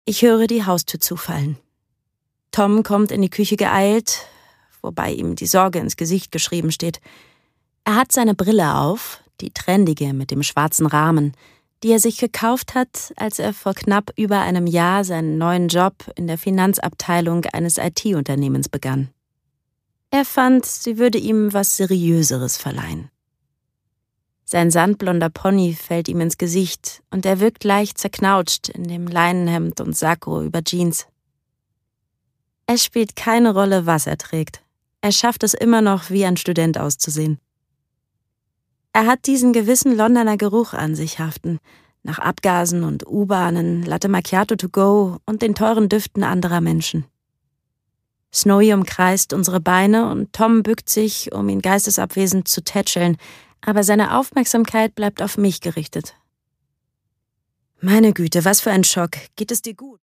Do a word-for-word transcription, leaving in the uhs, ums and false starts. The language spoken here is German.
Ich höre die Haustür zufallen. Tom kommt in die Küche geeilt, wobei ihm die Sorge ins Gesicht geschrieben steht. Er hat seine Brille auf, die trendige mit dem schwarzen Rahmen, die er sich gekauft hat, als er vor knapp über einem Jahr seinen neuen Job in der Finanzabteilung eines I T-Unternehmens begann. Er fand, sie würde ihm was Seriöseres verleihen. Sein sandblonder Pony fällt ihm ins Gesicht und er wirkt leicht zerknautscht in dem Leinenhemd und Sakko über Jeans. Es spielt keine Rolle, was er trägt. Er schafft es immer noch, wie ein Student auszusehen. Er hat diesen gewissen Londoner Geruch an sich haften, nach Abgasen und U-Bahnen, Latte Macchiato to go und den teuren Düften anderer Menschen. Snowy umkreist unsere Beine und Tom bückt sich, um ihn geistesabwesend zu tätscheln, aber seine Aufmerksamkeit bleibt auf mich gerichtet. Meine Güte, was für ein Schock. Geht es dir gut?